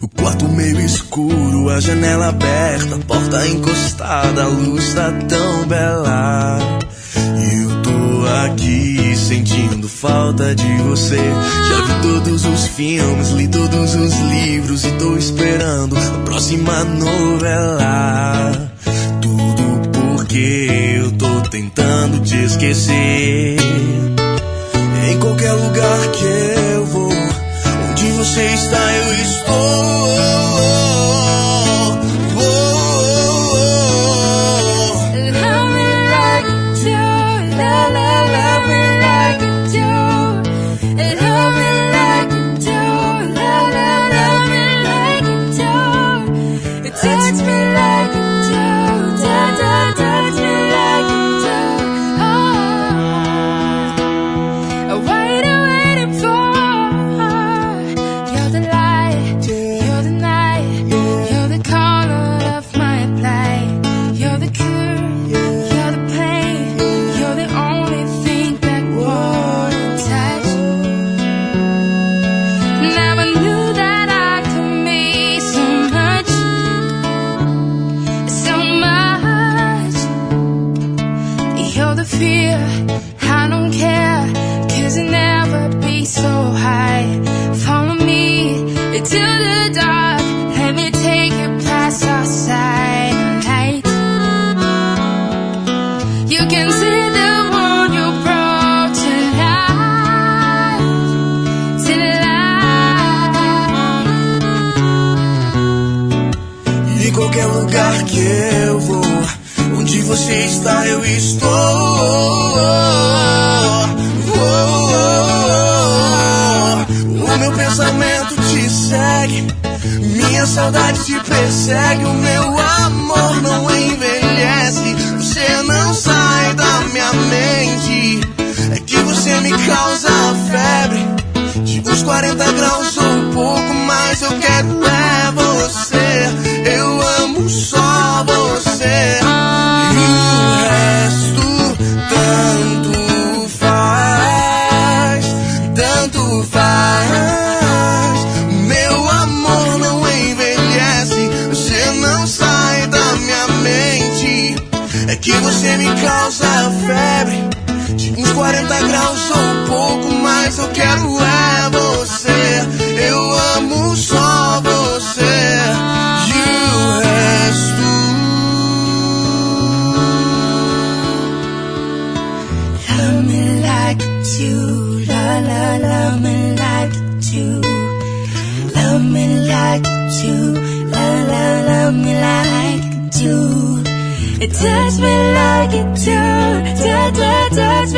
O quarto meio escuro, a janela aberta, a porta encostada, a luz tá tão bela. E eu tô aqui sentindo falta de você. Já vi todos os filmes, li todos os livros e tô esperando a próxima novela. Tudo porque eu tô tentando te esquecer. Em qualquer lugar que eu vou, onde você está eu estou. Que eu vou, onde você está eu estou. O meu pensamento te segue, minha saudade te persegue. O meu amor não envelhece, você não sai da minha mente. É que você me causa febre de uns 40 graus ou um pouco mais. Eu quero é você, eu amo só você. E o resto tanto faz, tanto faz. Meu amor não envelhece, você não sai da minha mente. É que você me causa febre de uns 40 graus ou um pouco mais. Eu quero é você, eu amo só você. You, la la, love me like you, love me like you, la la, love me like you. It touch me like it do, touch